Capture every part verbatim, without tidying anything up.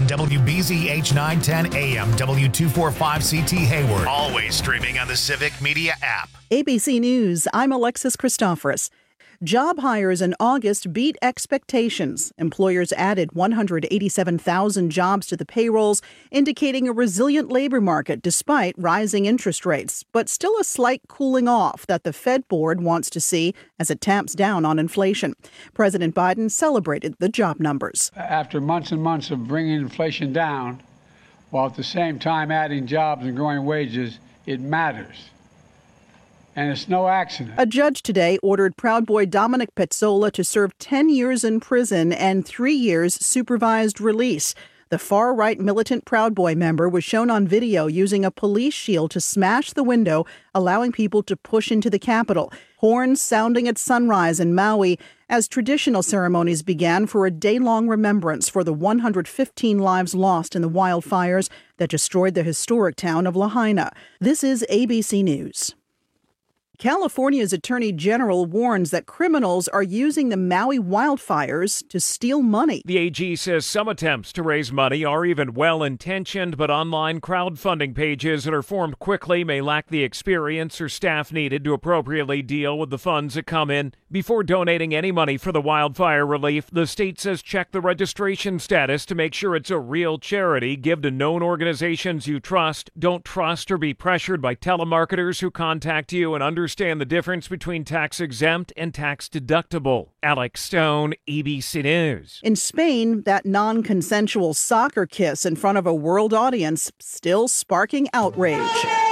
W B Z H nine ten A M, W two forty-five C T Hayward. Always streaming on the Civic Media app. A B C News, I'm Alexis Christoforous. Job hires in August beat expectations. Employers added one hundred eighty-seven thousand jobs to the payrolls, indicating a resilient labor market despite rising interest rates, but still a slight cooling off that the Fed board wants to see as it tamps down on inflation. President Biden celebrated the job numbers. After months and months of bringing inflation down, while at the same time adding jobs and growing wages, it matters. And it's no accident. A judge today ordered Proud Boy Dominic Pezzola to serve ten years in prison and three years supervised release. The far-right militant Proud Boy member was shown on video using a police shield to smash the window, allowing people to push into the Capitol. Horns sounding at sunrise in Maui as traditional ceremonies began for a day-long remembrance for the one hundred fifteen lives lost in the wildfires that destroyed the historic town of Lahaina. This is A B C News. California's Attorney General warns that criminals are using the Maui wildfires to steal money. The A G says some attempts to raise money are even well-intentioned, but online crowdfunding pages that are formed quickly may lack the experience or staff needed to appropriately deal with the funds that come in. Before donating any money for the wildfire relief, the state says check the registration status to make sure it's a real charity. Give to known organizations you trust. Don't trust or be pressured by telemarketers who contact you and understand Understand the difference between tax-exempt and tax-deductible. Alex Stone, A B C News. In Spain, that non-consensual soccer kiss in front of a world audience still sparking outrage.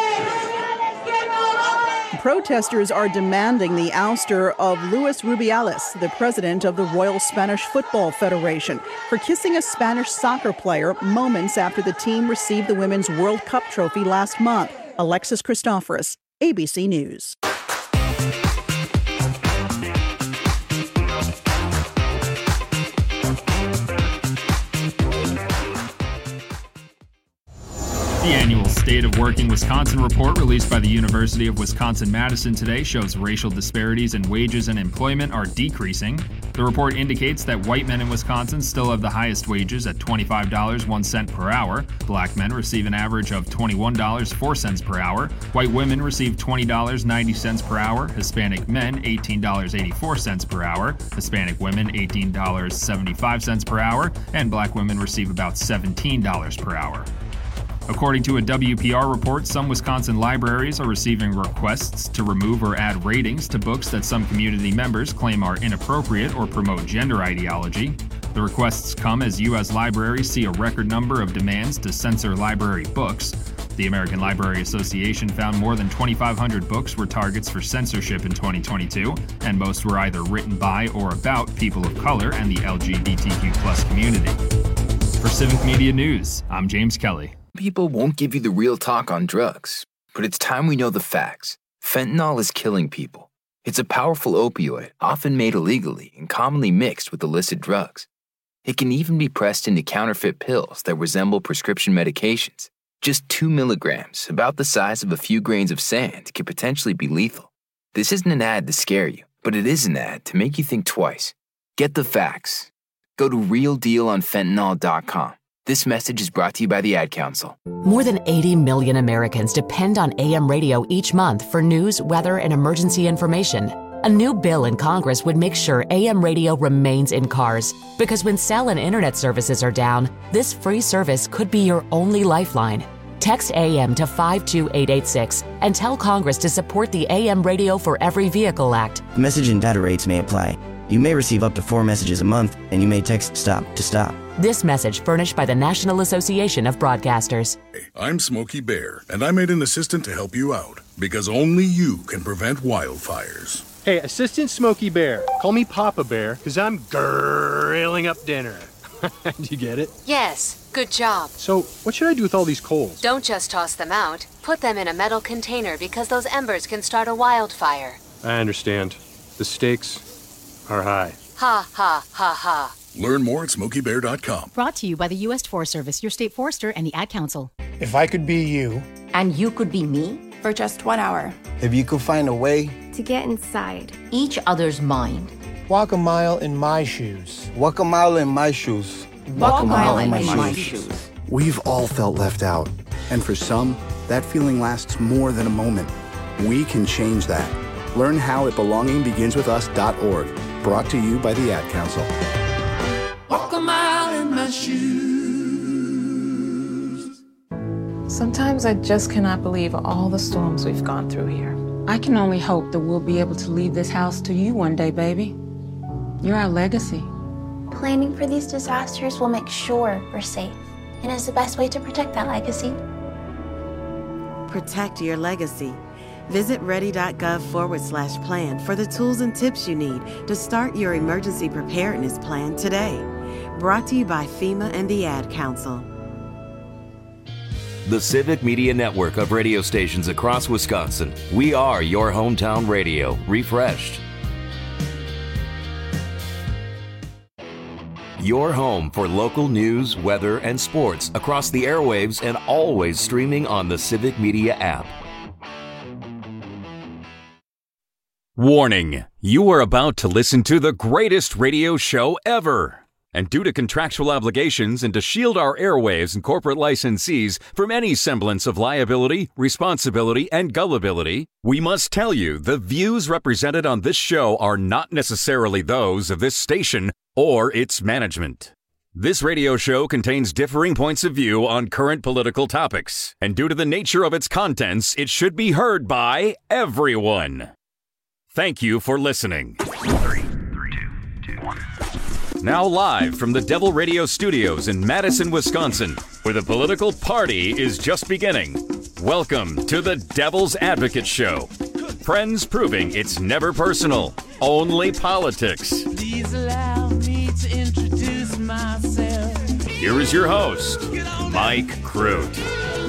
Protesters are demanding the ouster of Luis Rubiales, the president of the Royal Spanish Football Federation, for kissing a Spanish soccer player moments after the team received the Women's World Cup trophy last month. Alexis Christoforous, A B C News. The annual State of Working Wisconsin report released by the University of Wisconsin-Madison today shows racial disparities in wages and employment are decreasing. The report indicates that white men in Wisconsin still have the highest wages at twenty-five dollars and one cent per hour. Black men receive an average of twenty-one dollars and four cents per hour. White women receive twenty dollars and ninety cents per hour. Hispanic men, eighteen dollars and eighty-four cents per hour. Hispanic women, eighteen dollars and seventy-five cents per hour. And black women receive about seventeen dollars per hour. According to a W P R report, some Wisconsin libraries are receiving requests to remove or add ratings to books that some community members claim are inappropriate or promote gender ideology. The requests come as U S libraries see a record number of demands to censor library books. The American Library Association found more than twenty-five hundred books were targets for censorship in twenty twenty-two, and most were either written by or about people of color and the L G B T Q plus community. For Civic Media News, I'm James Kelly. People won't give you the real talk on drugs, but it's time we know the facts. Fentanyl is killing people. It's a powerful opioid, often made illegally and commonly mixed with illicit drugs. It can even be pressed into counterfeit pills that resemble prescription medications. Just two milligrams, about the size of a few grains of sand, can potentially be lethal. This isn't an ad to scare you, but it is an ad to make you think twice. Get the facts. Go to real deal on fentanyl dot com. This message is brought to you by the Ad Council. More than eighty million Americans depend on A M radio each month for news, weather, and emergency information. A new bill in Congress would make sure A M radio remains in cars, because when cell and internet services are down, this free service could be your only lifeline. Text A M to five two eight eight six and tell Congress to support the A M Radio for Every Vehicle Act. Message and data rates may apply. You may receive up to four messages a month, and you may text STOP to stop. This message furnished by the National Association of Broadcasters. Hey, I'm Smokey Bear, and I made an assistant to help you out, because only you can prevent wildfires. Hey, Assistant Smokey Bear, call me Papa Bear, because I'm grilling up dinner. Do you get it? Yes, good job. So, what should I do with all these coals? Don't just toss them out. Put them in a metal container, because those embers can start a wildfire. I understand. The stakes are high. Ha, ha, ha, ha. Learn more at smokey bear dot com. Brought to you by the U S Forest Service, your state forester, and the Ad Council. If I could be you. And you could be me. For just one hour. If you could find a way. To get inside. Each other's mind. Walk a mile in my shoes. Walk a mile in my shoes. Walk a mile in my shoes. We've all felt left out. And for some, that feeling lasts more than a moment. We can change that. Learn how at belonging begins with us dot org. Brought to you by the Ad Council. Walk a mile in my shoes. Sometimes I just cannot believe all the storms we've gone through here. I can only hope that we'll be able to leave this house to you one day, baby. You're our legacy. Planning for these disasters will make sure we're safe, and is the best way to protect that legacy. Protect your legacy. Visit ready.gov forward slash plan for the tools and tips you need to start your emergency preparedness plan today. Brought to you by FEMA and the Ad Council. The Civic Media Network of radio stations across Wisconsin. We are your hometown radio, refreshed. Your home for local news, weather, and sports across the airwaves and always streaming on the Civic Media app. Warning, you are about to listen to the greatest radio show ever. And due to contractual obligations and to shield our airwaves and corporate licensees from any semblance of liability, responsibility, and gullibility, we must tell you the views represented on this show are not necessarily those of this station or its management. This radio show contains differing points of view on current political topics, and due to the nature of its contents, it should be heard by everyone. Thank you for listening. Three, three, two, two, one. Now live from the Devil Radio Studios in Madison, Wisconsin, where the political party is just beginning. Welcome to the Devil's Advocate Show. Friends proving it's never personal, only politics. Please allow me to introduce myself. Here is your host, Mike Crute.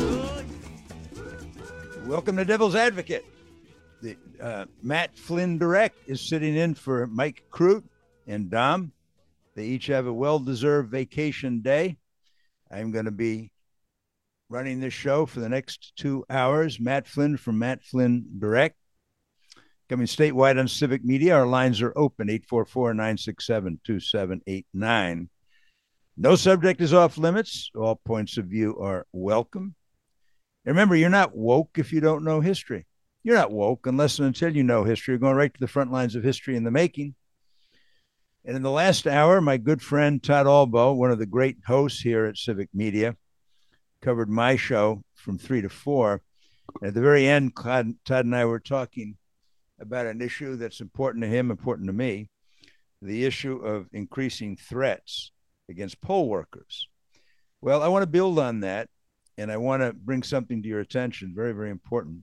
Welcome to Devil's Advocate. The, uh, Matt Flynn Direct is sitting in for Mike Crute and Dom. They each have a well-deserved vacation day. I'm going to be running this show for the next two hours. Matt Flynn from Matt Flynn Direct. Coming statewide on Civic Media, our lines are open, eight four four, nine six seven, two seven eight nine. No subject is off limits. All points of view are welcome. And remember, you're not woke if you don't know history. You're not woke unless and until you know history. You're going right to the front lines of history in the making. And in the last hour, my good friend Todd Albo, one of the great hosts here at Civic Media, covered my show from three to four. And at the very end, Todd and I were talking about an issue that's important to him, important to me, the issue of increasing threats against poll workers. Well, I want to build on that, and I want to bring something to your attention, very, very important.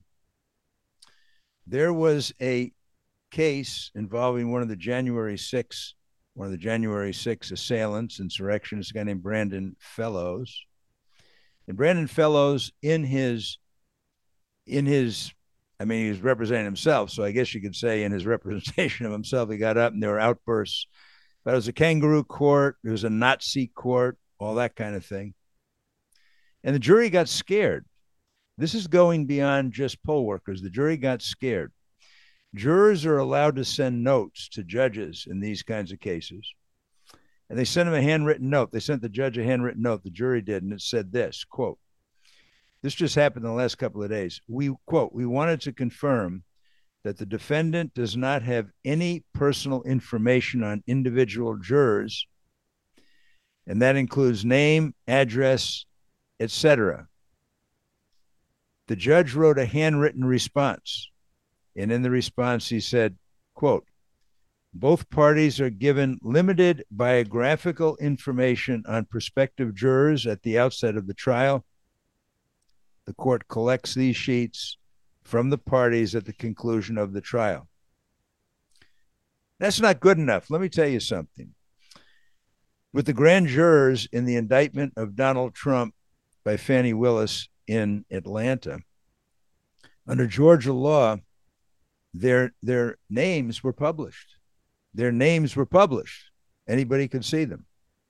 There was a case involving one of the January sixth, one of the January sixth assailants, insurrectionists, a guy named Brandon Fellows. And Brandon Fellows, in his, in his, I mean, he was representing himself, so I guess you could say in his representation of himself, he got up and there were outbursts. But it was a kangaroo court, it was a Nazi court, all that kind of thing. And the jury got scared. This is going beyond just poll workers. The jury got scared. Jurors are allowed to send notes to judges in these kinds of cases. And they sent him a handwritten note. They sent the judge a handwritten note, the jury did, and it said this, quote, this just happened in the last couple of days. We, quote, we wanted to confirm that the defendant does not have any personal information on individual jurors, and that includes name, address, et cetera. The judge wrote a handwritten response. And in the response, he said, quote, both parties are given limited biographical information on prospective jurors at the outset of the trial. The court collects these sheets from the parties at the conclusion of the trial. That's not good enough. Let me tell you something. With the grand jurors in the indictment of Donald Trump by Fani Willis in Atlanta, under Georgia law, Their their names were published. Their names were published. Anybody could see them.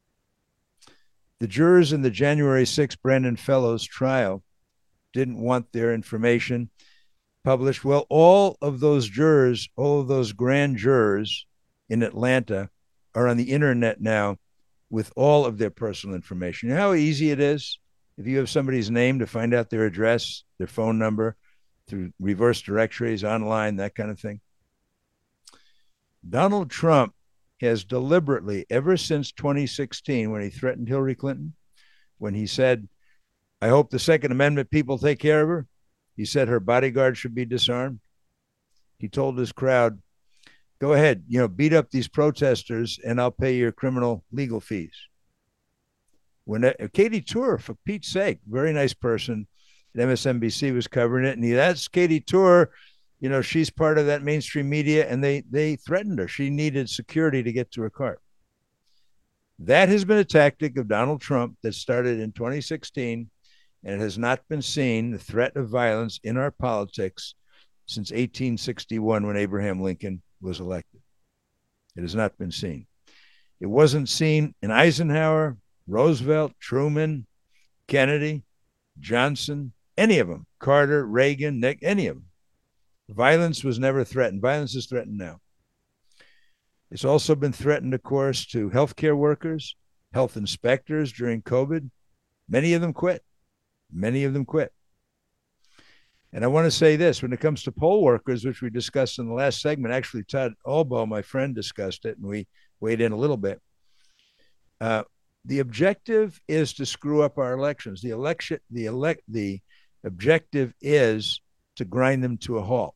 The jurors in the January sixth Brandon Fellows trial didn't want their information published. Well, all of those jurors, all of those grand jurors in Atlanta are on the internet now with all of their personal information. You know how easy it is if you have somebody's name to find out their address, their phone number, through reverse directories, online, that kind of thing. Donald Trump has deliberately, ever since twenty sixteen, when he threatened Hillary Clinton, when he said, I hope the Second Amendment people take care of her, he said her bodyguard should be disarmed. He told his crowd, go ahead, you know, beat up these protesters and I'll pay your criminal legal fees. When uh, Katie Tour, for Pete's sake, very nice person at M S N B C, was covering it, and he, that's Katie Tour, you know, she's part of that mainstream media, and they they threatened her. She needed security to get to her car. That has been a tactic of Donald Trump that started in twenty sixteen, and it has not been seen, the threat of violence in our politics, since eighteen sixty-one, when Abraham Lincoln was elected. It has not been seen. It wasn't seen in Eisenhower, Roosevelt, Truman, Kennedy, Johnson, any of them, Carter, Reagan, Nick, any of them. Violence was never threatened. Violence is threatened now. It's also been threatened, of course, to healthcare workers, health inspectors during COVID. Many of them quit. Many of them quit. And I want to say this, when it comes to poll workers, which we discussed in the last segment, actually Todd Albo, my friend, discussed it, and we weighed in a little bit. Uh, the objective is to screw up our elections. The election, the elect, the objective is to grind them to a halt.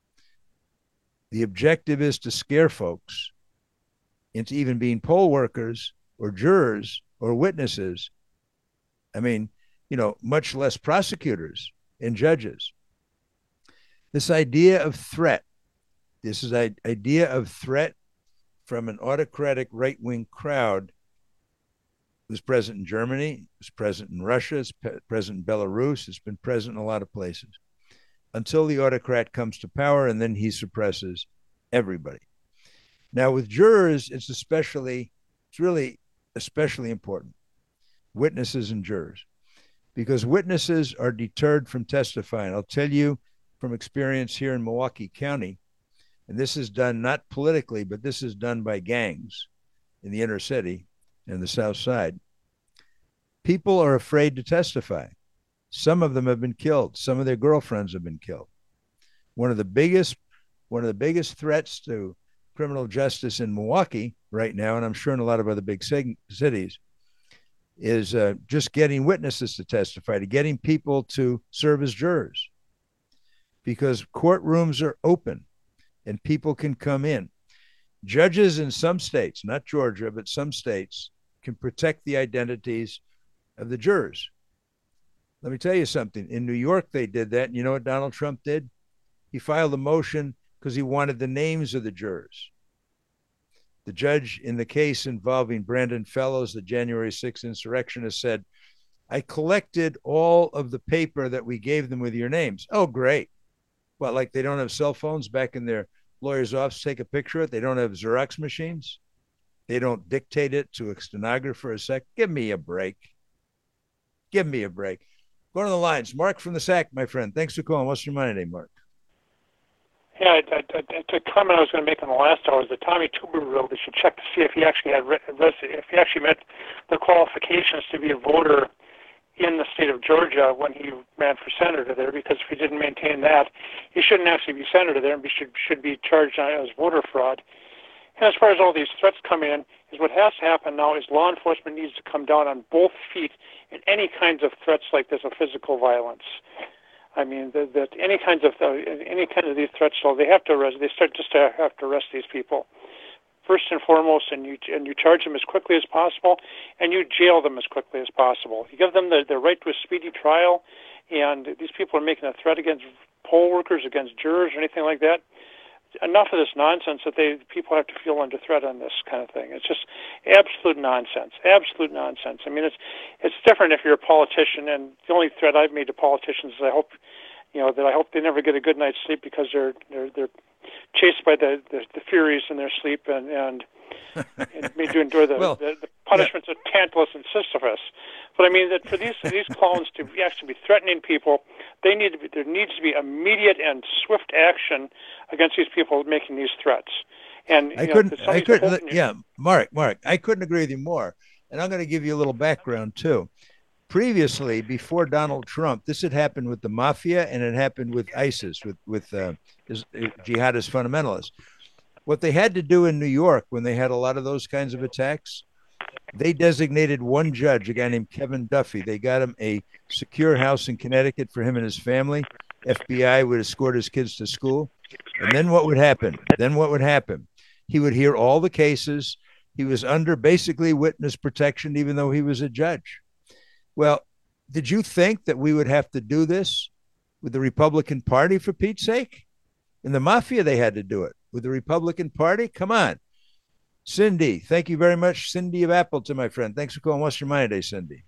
The objective is to scare folks into even being poll workers or jurors or witnesses. I mean, you know, much less prosecutors and judges. This idea of threat, this is an idea of threat from an autocratic right-wing crowd was present in Germany, was present in Russia, it's present in Belarus, it's been present in a lot of places, until the autocrat comes to power, and then he suppresses everybody. Now, with jurors, it's especially, it's really especially important, witnesses and jurors, because witnesses are deterred from testifying. I'll tell you from experience here in Milwaukee County, and this is done not politically, but this is done by gangs in the inner city and the South Side. People are afraid to testify. Some of them have been killed. Some of their girlfriends have been killed. One of the biggest, one of the biggest threats to criminal justice in Milwaukee right now, and I'm sure in a lot of other big cities, is uh, just getting witnesses to testify, to getting people to serve as jurors, because courtrooms are open and people can come in. Judges in some states, not Georgia, but some states, can protect the identities of the jurors. Let me tell you something. In New York, they did that. And you know what Donald Trump did? He filed a motion because he wanted the names of the jurors. The judge in the case involving Brandon Fellows, the January sixth insurrectionist, said, I collected all of the paper that we gave them with your names. Oh, great. What, like they don't have cell phones back in their lawyer's office to take a picture of it? They don't have Xerox machines? They don't dictate it to a stenographer a sec? Give me a break. Give me a break. Go on the lines. Mark from the S A C, my friend. Thanks for calling. What's your money today, Mark? Yeah, it's a comment I was going to make in the last hour is that Tommy Tuberville, they should check to see if he actually had if he actually met the qualifications to be a voter in the state of Georgia when he ran for senator there, because if he didn't maintain that, he shouldn't actually be senator there and be, should should be charged as voter fraud. And as far as all these threats come in, is what has to happen now is law enforcement needs to come down on both feet in any kinds of threats like this of physical violence. I mean, that, that any kinds of uh, any kind of these threats, so they have to arrest. They start just to have to arrest these people first and foremost, and you and you charge them as quickly as possible, and you jail them as quickly as possible. You give them the, the right to a speedy trial, and these people are making a threat against poll workers, against jurors, or anything like that. Enough of this nonsense that they people have to feel under threat on this kind of thing. It's just absolute nonsense, absolute nonsense. I mean, it's it's different if you're a politician, and the only threat I've made to politicians is I hope, you know, that I hope they never get a good night's sleep because they're they're they're chased by the the, the Furies in their sleep, and and, and made to endure the, well, the, the punishments yeah. of Tantalus and Sisyphus. But I mean that for these these clowns to actually be threatening people, they need to be, there needs to be immediate and swift action against these people making these threats. And I you couldn't, know, I couldn't, yeah, Mark, Mark, I couldn't agree with you more. And I'm going to give you a little background, too. Previously, before Donald Trump, this had happened with the mafia and it happened with ISIS, with, with uh, jihadist fundamentalists. What they had to do in New York when they had a lot of those kinds of attacks, they designated one judge, a guy named Kevin Duffy. They got him a secure house in Connecticut for him and his family. F B I would escort his kids to school. And then what would happen? Then what would happen? He would hear all the cases. He was under basically witness protection, even though he was a judge. Well, did you think that we would have to do this with the Republican Party, for Pete's sake? In the mafia, they had to do it. With the Republican Party? Come on. Cindy, thank you very much. Cindy of Appleton, my friend. Thanks for calling. What's your mind today, Cindy?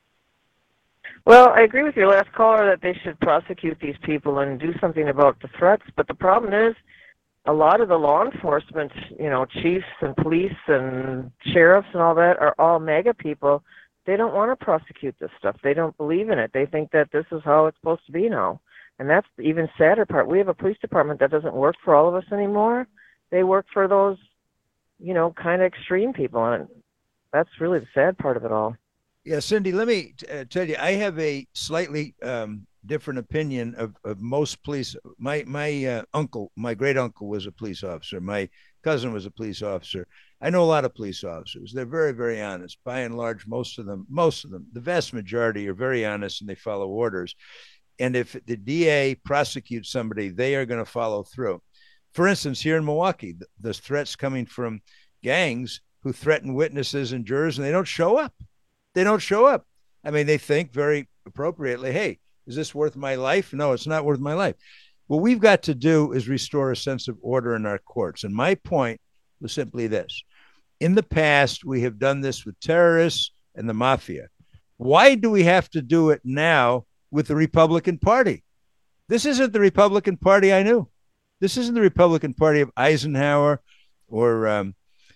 Well, I agree with your last caller that they should prosecute these people and do something about the threats. But the problem is a lot of the law enforcement, you know, chiefs and police and sheriffs and all that are all MAGA people. They don't want to prosecute this stuff. They don't believe in it. They think that this is how it's supposed to be now. And that's the even sadder part. We have a police department that doesn't work for all of us anymore. They work for those, you know, kind of extreme people. And that's really the sad part of it all. Yeah, Cindy, let me t- uh, tell you, I have a slightly um, different opinion of, of most police. My my uh, uncle, my great uncle was a police officer. My cousin was a police officer. I know a lot of police officers. They're very, very honest. By and large, most of them, most of them, the vast majority are very honest and they follow orders. And if the D A prosecutes somebody, they are going to follow through. For instance, here in Milwaukee, the, the threats coming from gangs who threaten witnesses and jurors, and they don't show up. They don't show up. I mean, they think very appropriately, hey, is this worth my life? No, it's not worth my life. What we've got to do is restore a sense of order in our courts. And my point was simply this. In the past, we have done this with terrorists and the mafia. Why do we have to do it now with the Republican Party? This isn't the Republican Party I knew. This isn't the Republican Party of Eisenhower or um,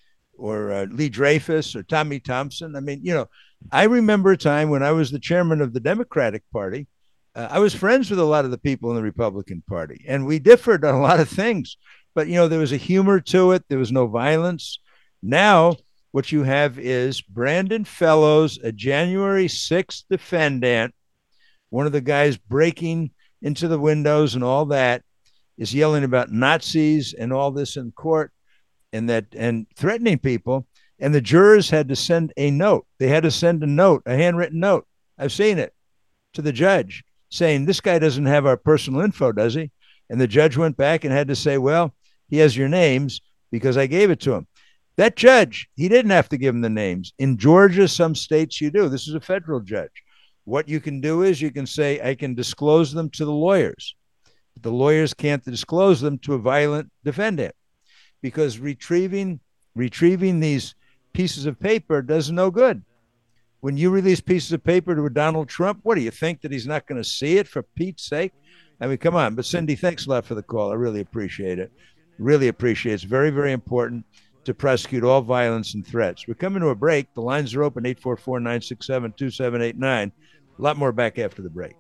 or uh, Lee Dreyfus or Tommy Thompson. I mean, you know, I remember a time when I was the chairman of the Democratic Party. Uh, I was friends with a lot of the people in the Republican Party, and we differed on a lot of things. But, you know, there was a humor to it. There was no violence. Now, what you have is Brandon Fellows, a January sixth defendant, one of the guys breaking into the windows and all that, is yelling about Nazis and all this in court and that and threatening people. And the jurors had to send a note. They had to send a note, a handwritten note. I've seen it, to the judge saying, this guy doesn't have our personal info, does he? And the judge went back and had to say, well, he has your names because I gave it to him. That judge, he didn't have to give him the names. In Georgia, some states you do. This is a federal judge. What you can do is you can say, I can disclose them to the lawyers. The lawyers can't disclose them to a violent defendant because retrieving retrieving these pieces of paper does no good. When you release pieces of paper to a Donald Trump, what do you think, that he's not going to see it, for Pete's sake? I mean, come on. But Cindy, thanks a lot for the call. I really appreciate it. Really appreciate it. It's very, very important to prosecute all violence and threats. We're coming to a break. The lines are open, eight four four, nine six seven, two seven eight nine. A lot more back after the break.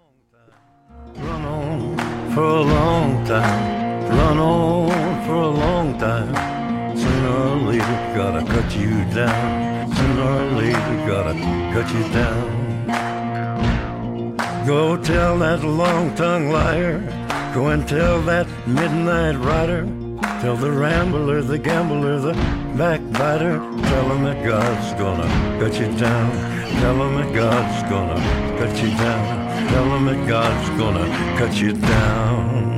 Run on for a long time. Run on for a long time. Sooner or later, gotta cut you down. Sooner or later, gotta cut you down. Go tell that long-tongued liar. Go and tell that midnight rider. Tell the rambler, the gambler, the backbiter. Tell him that God's gonna cut you down. Tell him that God's gonna cut you down. Tell him that God's gonna cut you down.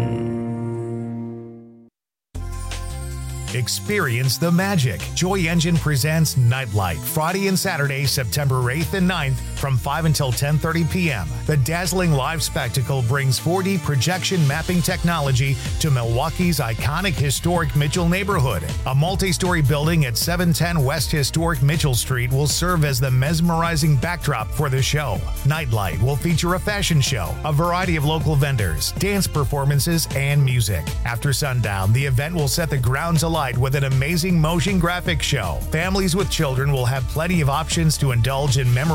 Experience the magic. Joy Engine presents Nightlight, Friday and Saturday, September eighth and ninth from five until ten thirty p.m. The dazzling live spectacle brings four D projection mapping technology to Milwaukee's iconic historic Mitchell neighborhood. A multi-story building at seven ten West Historic Mitchell Street will serve as the mesmerizing backdrop for the show. Nightlight will feature a fashion show, a variety of local vendors, dance performances, and music. After sundown, the event will set the grounds alight with an amazing motion graphic show. Families with children will have plenty of options to indulge in memory-making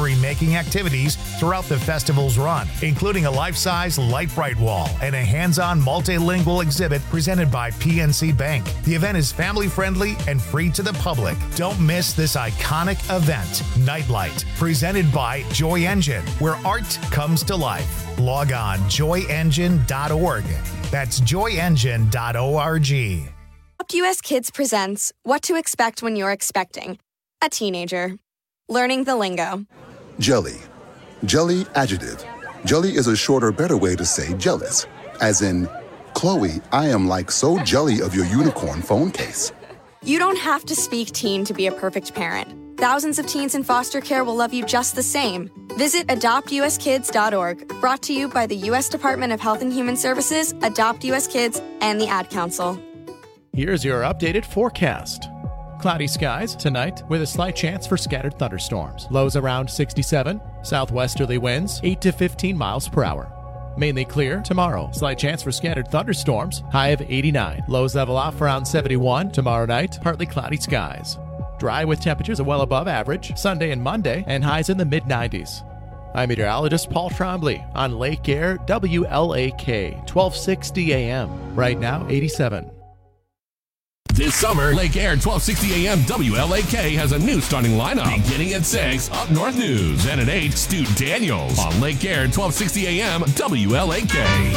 exciting activities throughout the festival's run, including a life-size Light Bright wall and a hands-on multilingual exhibit presented by P N C Bank. The event is family-friendly and free to the public. Don't miss this iconic event, Nightlight, presented by Joy Engine, where art comes to life. Log on joy engine dot org. That's joy engine dot org. Adopt U S Kids presents What to Expect When You're Expecting a Teenager. Learning the lingo. Jelly. Jelly adjective. Jelly is a shorter, better way to say jealous. As in, Chloe, I am like so jelly of your unicorn phone case. You don't have to speak teen to be a perfect parent. Thousands of teens in foster care will love you just the same. Visit adopt u s kids dot org, brought to you by the U S Department of Health and Human Services, Adopt U S Kids, and the Ad Council. Here's your updated forecast. Cloudy skies tonight with a slight chance for scattered thunderstorms. Lows around sixty-seven, southwesterly winds eight to fifteen miles per hour. Mainly clear tomorrow. Slight chance for scattered thunderstorms, high of eighty-nine. Lows level off around seventy-one. Tomorrow night, partly cloudy skies. Dry with temperatures well above average Sunday and Monday, and highs in the mid nineties. I'm meteorologist Paul Trombley on Lake Air W L A K, twelve sixty A M. Right now, eighty-seven. This summer, Lake Air twelve sixty A M W L A K has a new starting lineup. Beginning at six, Up North News, and at eight, Stu Daniels on Lake Air twelve sixty A M W L A K.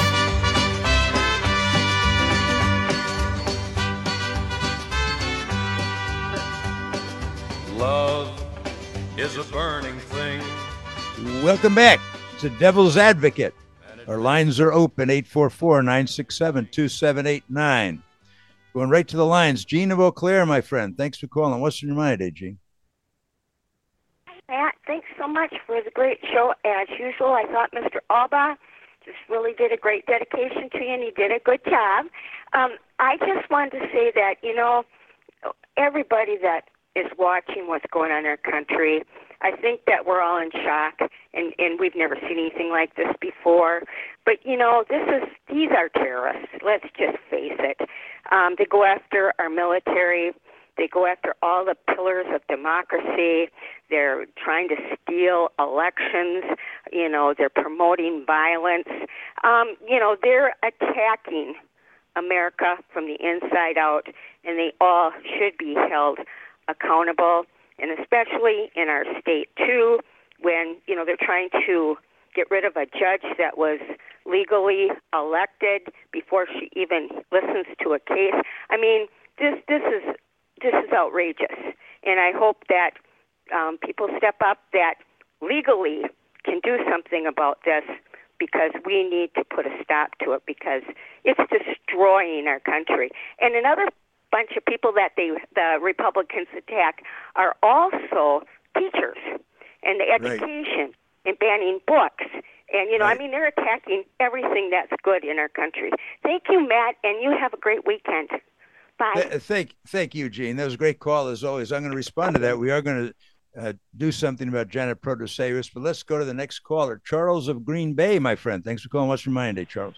Love is a burning thing. Welcome back. It's the Devil's Advocate. Our lines are open, eight four four, nine six seven, two seven eight nine. Going right to the lines. Gene of Eau Claire, my friend. Thanks for calling. What's in your mind today, Gene? Matt, thanks so much for the great show. As usual, I thought Mister Alba just really did a great dedication to you, and he did a good job. Um, I just wanted to say that, you know, everybody that is watching what's going on in our country, I think that we're all in shock, and, and we've never seen anything like this before. But, you know, this is these are terrorists. Let's just face it. Um, they go after our military. They go after all the pillars of democracy. They're trying to steal elections. You know, they're promoting violence. Um, you know, they're attacking America from the inside out, and they all should be held accountable, and especially in our state, too, when, you know, they're trying to get rid of a judge that was legally elected before she even listens to a case. I mean, this this is this is outrageous, and I hope that um, people step up that legally can do something about this, because we need to put a stop to it, because it's destroying our country. And another bunch of people that they the Republicans attack are also teachers and the education right. and banning books. And, you know, right. I mean, they're attacking everything that's good in our country. Thank you, Matt, and you have a great weekend. Bye. Th- thank, thank you, Gene. That was a great call, as always. I'm going to respond to that. We are going to uh, do something about Janet Protasevich, but let's go to the next caller. Charles of Green Bay, my friend. Thanks for calling. What's your mind today, Charles?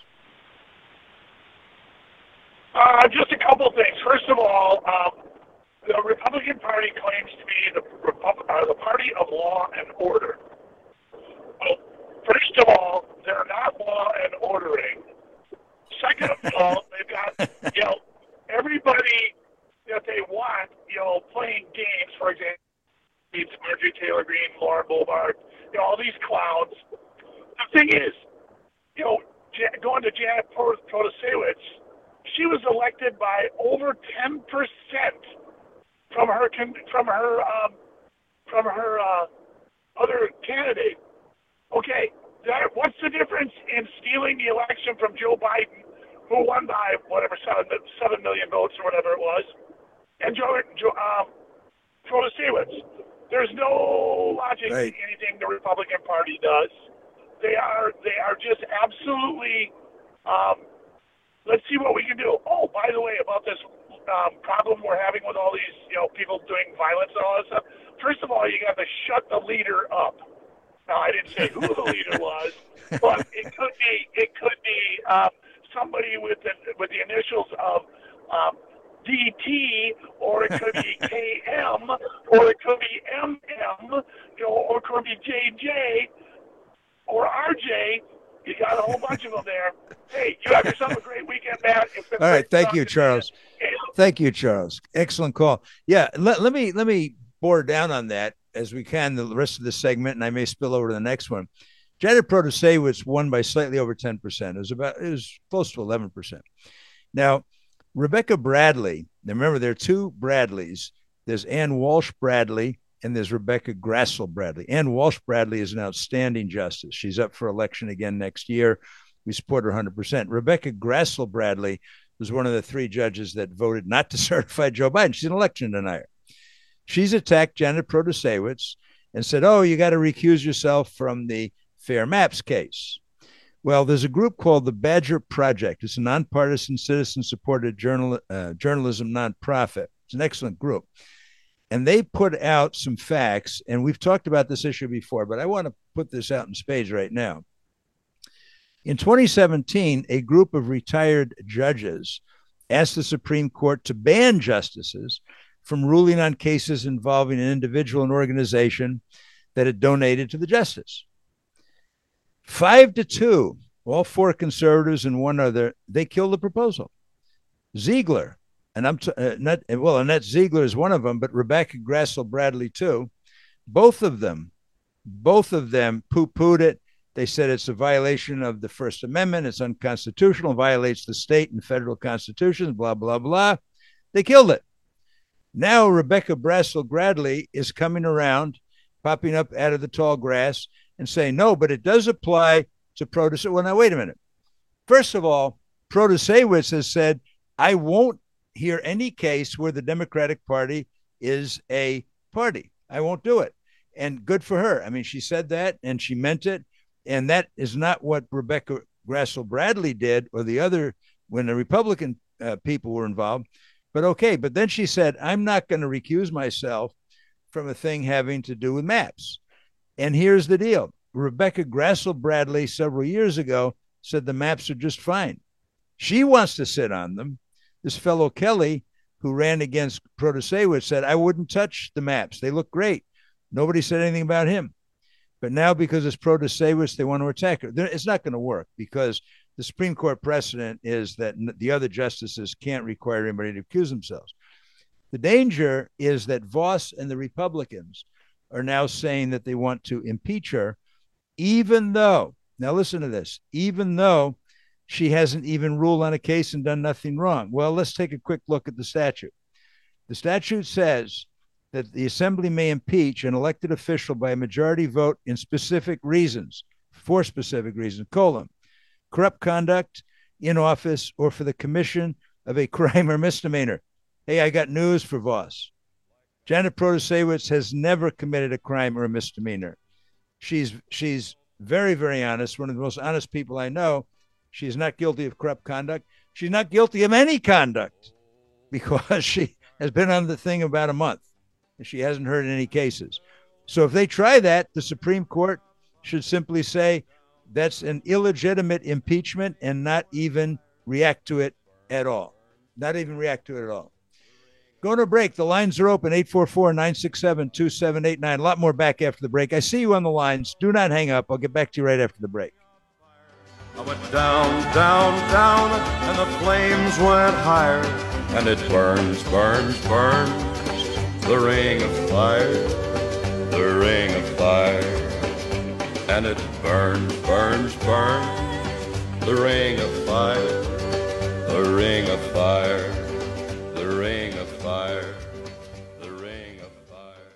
Uh, just a couple things. First of all, um, the Republican Party claims to be the, Repub- uh, the party of law and order. Well, first of all, they're not law and ordering. Second of all, they've got, you know, everybody that they want, you know, playing games, for example, it's Marjorie Taylor Greene, Lauren Boebert, you know, all these clowns. The thing is, you know, going to Janet Protasevich, she was elected by over ten percent from her from her um, from her uh, other candidate. Okay, that, what's the difference in stealing the election from Joe Biden, who won by whatever seven seven million votes or whatever it was, and Joe, Joe um, Protasevich? There's no logic right. in anything the Republican Party does. They are they are just absolutely. Um, let's see what we can do. Oh, by the way, about this um, problem we're having with all these, you know, people doing violence and all that stuff. First of all, you got to shut the leader up. Now, I didn't say who the leader was, but it could be it could be um, somebody with the with the initials of um, D T, or it could be K M, or it could be M M. you know, or it could be J J or R J. You got a whole bunch of them there. Hey, you have yourself a great weekend, Matt. All right, thank you, Charles. Thank you, Charles. Excellent call. Yeah, let, let me let me bore down on that as we can the rest of the segment, and I may spill over to the next one. Janet Protasewicz won by slightly over ten percent. It was about it was close to eleven percent. Now, Rebecca Bradley. Now remember, there are two Bradleys. There's Ann Walsh Bradley, and there's Rebecca Grassel Bradley. Ann Walsh Bradley is an outstanding justice. She's up for election again next year. We support her one hundred percent. Rebecca Grassel Bradley was one of the three judges that voted not to certify Joe Biden. She's an election denier. She's attacked Janet Protasewicz and said, oh, you got to recuse yourself from the Fair Maps case. Well, there's a group called the Badger Project. It's a nonpartisan, citizen-supported journal, uh, journalism nonprofit. It's an excellent group. And they put out some facts, and we've talked about this issue before, but I want to put this out in spades right now. In twenty seventeen, a group of retired judges asked the Supreme Court to ban justices from ruling on cases involving an individual and organization that had donated to the justice. Five to two, all four conservatives and one other, they killed the proposal. Ziegler, and I'm t- uh, not well, Annette Ziegler is one of them, but Rebecca Grassel Bradley too. Both of them, both of them poo-pooed it. They said it's a violation of the First Amendment. It's unconstitutional, violates the state and federal constitutions, blah, blah, blah. They killed it. Now Rebecca Grassel Bradley is coming around, popping up out of the tall grass and saying, no, but it does apply to Protasewicz. Well, now, wait a minute. First of all, Protasewicz has said, I won't hear any case where the Democratic Party is a party. I won't do it. And good for her. I mean, she said that and she meant it. And that is not what Rebecca Grassel Bradley did or the other when the Republican uh, people were involved. But okay. But then she said, I'm not going to recuse myself from a thing having to do with maps. And here's the deal. Rebecca Grassel Bradley several years ago said the maps are just fine. She wants to sit on them. This fellow Kelly, who ran against Protasewicz, said, I wouldn't touch the maps. They look great. Nobody said anything about him. But now because it's Protasewicz, they want to attack her. It's not going to work because the Supreme Court precedent is that the other justices can't require anybody to accuse themselves. The danger is that Vos and the Republicans are now saying that they want to impeach her, even though, now listen to this, even though she hasn't even ruled on a case and done nothing wrong. Well, let's take a quick look at the statute. The statute says that the assembly may impeach an elected official by a majority vote in specific reasons, for specific reasons, colon, corrupt conduct in office or for the commission of a crime or misdemeanor. Hey, I got news for Vos. Janet Protasewicz has never committed a crime or a misdemeanor. She's she's very, very honest, one of the most honest people I know. She's not guilty of corrupt conduct. She's not guilty of any conduct because she has been on the thing about a month. She hasn't heard any cases. So if they try that, the Supreme Court should simply say that's an illegitimate impeachment and not even react to it at all. Not even react to it at all. Going to a break. The lines are open, eight four four, nine six seven, two seven eight nine. A lot more back after the break. I see you on the lines. Do not hang up. I'll get back to you right after the break. I went down, down, down, and the flames went higher, and it burns, burns, burns. The ring of fire, the ring of fire, and it burns, burns, burns. The ring of fire, the ring of fire, the ring of fire, the ring of fire.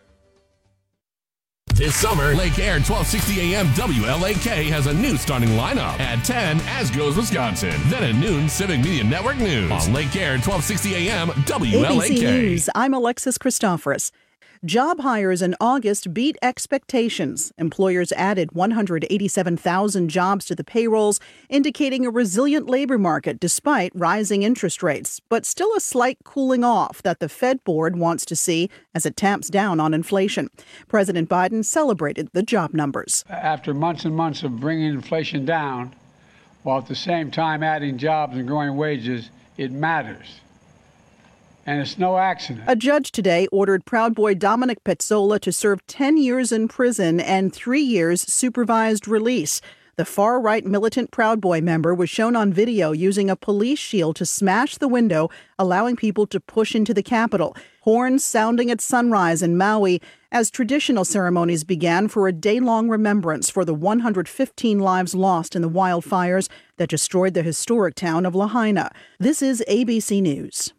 This summer, Lake Air twelve sixty A M W L A K has a new starting lineup. At ten, As Goes Wisconsin. Then at noon, Civic Media Network News. On Lake Air twelve sixty A M W L A K. A B C News, I'm Alexis Christoforous. Job hires in August beat expectations. Employers added one hundred eighty-seven thousand jobs to the payrolls, indicating a resilient labor market despite rising interest rates, but still a slight cooling off that the Fed board wants to see as it tamps down on inflation. President Biden celebrated the job numbers. After months and months of bringing inflation down, while at the same time adding jobs and growing wages, it matters. and it's no accident. A judge today ordered Proud Boy Dominic Pezzola to serve ten years in prison and three years supervised release. The far-right militant Proud Boy member was shown on video using a police shield to smash the window, allowing people to push into the Capitol. Horns sounding at sunrise in Maui as traditional ceremonies began for a day-long remembrance for the one hundred fifteen lives lost in the wildfires that destroyed the historic town of Lahaina. This is A B C News.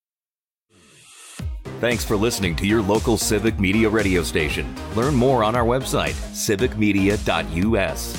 Thanks for listening to your local Civic Media radio station. Learn more on our website, civic media dot u s.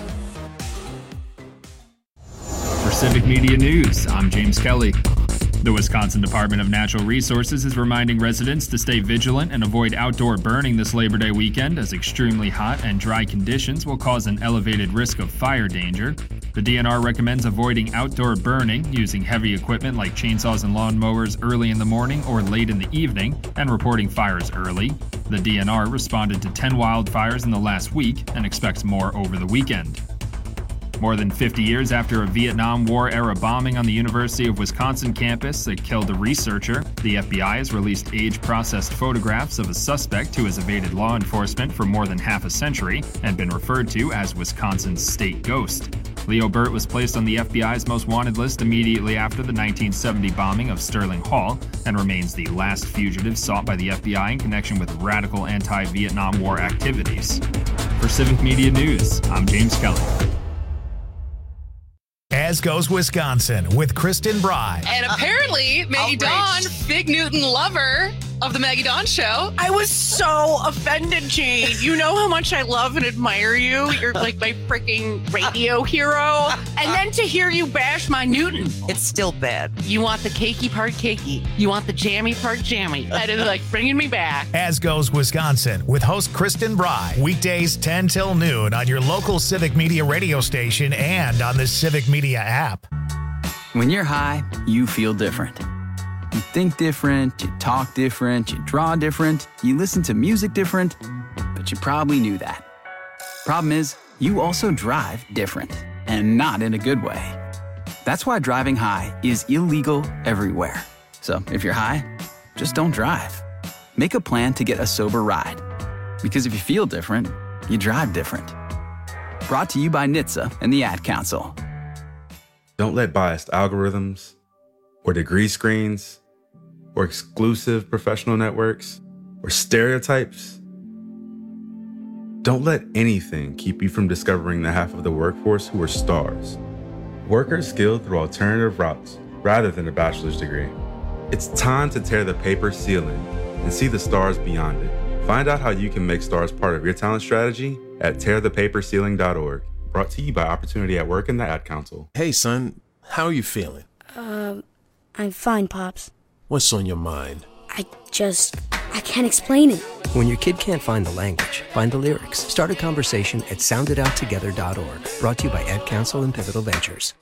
For Civic Media News, I'm James Kelly. The Wisconsin Department of Natural Resources is reminding residents to stay vigilant and avoid outdoor burning this Labor Day weekend, as extremely hot and dry conditions will cause an elevated risk of fire danger. The D N R recommends avoiding outdoor burning, using heavy equipment like chainsaws and lawnmowers early in the morning or late in the evening, and reporting fires early. The D N R responded to ten wildfires in the last week and expects more over the weekend. More than fifty years after a Vietnam War-era bombing on the University of Wisconsin campus that killed a researcher, the F B I has released age-processed photographs of a suspect who has evaded law enforcement for more than half a century and been referred to as Wisconsin's state ghost. Leo Burt was placed on the F B I's most wanted list immediately after the nineteen seventy bombing of Sterling Hall and remains the last fugitive sought by the F B I in connection with radical anti-Vietnam War activities. For Civic Media News, I'm James Kelly. As Goes Wisconsin with Kristen Bry. And apparently, Maggie Dawn, Fig Newton lover of the Maggie Dawn Show. I was so offended, Jane. You know how much I love and admire you. You're like my freaking radio hero. And then to hear you bash my Newton. It's still bad. You want the cakey part cakey. You want the jammy part jammy. That is like bringing me back. As Goes Wisconsin with host Kristen Bry. Weekdays ten till noon on your local Civic Media radio station and on the Civic Media app. When you're high, you feel different. You think different, you talk different, you draw different, you listen to music different, but you probably knew that. Problem is, you also drive different, and not in a good way. That's why driving high is illegal everywhere. So if you're high, just don't drive. Make a plan to get a sober ride. Because if you feel different, you drive different. Brought to you by N H T S A and the Ad Council. Don't let biased algorithms or degree screens or exclusive professional networks or stereotypes. Don't let anything keep you from discovering the half of the workforce who are stars. Workers skilled through alternative routes rather than a bachelor's degree. It's time to tear the paper ceiling and see the stars beyond it. Find out how you can make stars part of your talent strategy at tear the paper ceiling dot org. Brought to you by Opportunity at Work and the Ad Council. Hey, son, how are you feeling? Um, I'm fine, Pops. What's on your mind? I just, I can't explain it. When your kid can't find the language, find the lyrics. Start a conversation at sound it out together dot org. Brought to you by Ad Council and Pivotal Ventures.